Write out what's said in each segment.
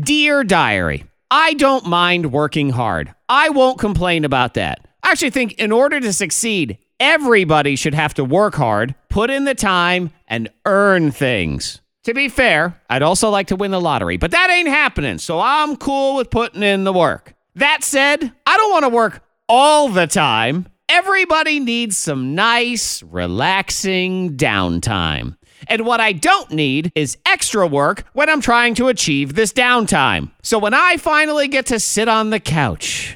Dear Diary, I don't mind working hard. I won't complain about that. I actually think in order to succeed, everybody should have to work hard, put in the time, and earn things. To be fair, I'd also like to win the lottery, but that ain't happening, so I'm cool with putting in the work. That said, I don't want to work all the time. Everybody needs some nice, relaxing downtime. And what I don't need is extra work when I'm trying to achieve this downtime. So when I finally get to sit on the couch,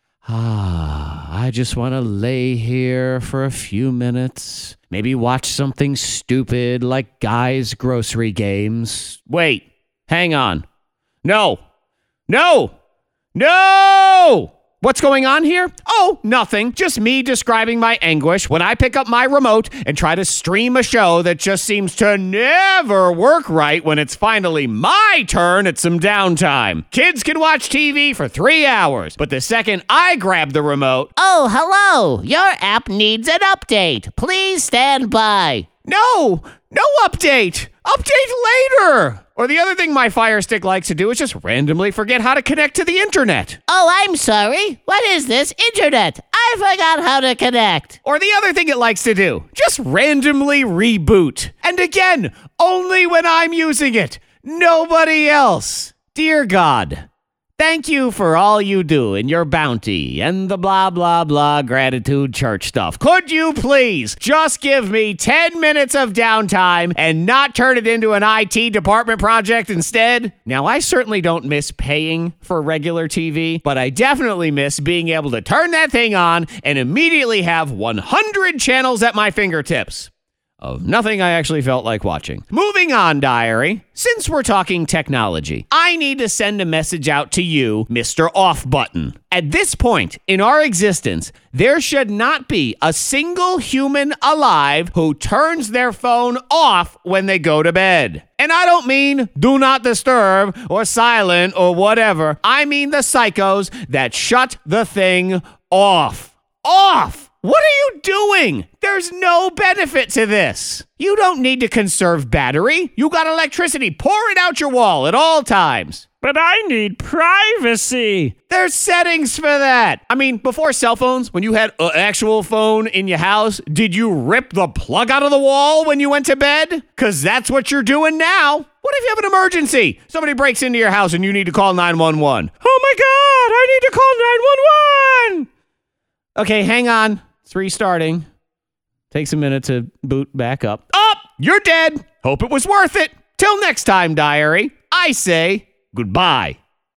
I just want to lay here for a few minutes, maybe watch something stupid like Guy's Grocery Games. Wait, hang on. No! What's going on here? Oh, nothing. Just me describing my anguish when I pick up my remote and try to stream a show that just seems to never work right when it's finally my turn at some downtime. Kids can watch TV for 3 hours, but the second I grab the remote... Oh, hello. Your app needs an update. Please stand by. No update. Update later. Or the other thing my Fire Stick likes to do is just randomly forget how to connect to the internet. Oh, I'm sorry. What is this internet? I forgot how to connect. Or the other thing it likes to do, just randomly reboot. And again, only when I'm using it. Nobody else. Dear God, thank you for all you do and your bounty and the blah, blah, blah gratitude church stuff. Could you please just give me 10 minutes of downtime and not turn it into an IT department project instead? Now, I certainly don't miss paying for regular TV, but I definitely miss being able to turn that thing on and immediately have 100 channels at my fingertips. Of nothing I actually felt like watching. Moving on, Diary. Since we're talking technology, I need to send a message out to you, Mr. Off Button. At this point in our existence, there should not be a single human alive who turns their phone off when they go to bed. And I don't mean do not disturb or silent or whatever. I mean the psychos that shut the thing off. Off! What are you doing? There's no benefit to this. You don't need to conserve battery. You got electricity. Pour it out your wall at all times. But I need privacy. There's settings for that. I mean, before cell phones, when you had an actual phone in your house, did you rip the plug out of the wall when you went to bed? Because that's what you're doing now. What if you have an emergency? Somebody breaks into your house and you need to call 911. Oh my God, I need to call 911. Okay, hang on. It's restarting. Takes a minute to boot back up. Oh, you're dead. Hope it was worth it. Till next time, Diary, I say goodbye.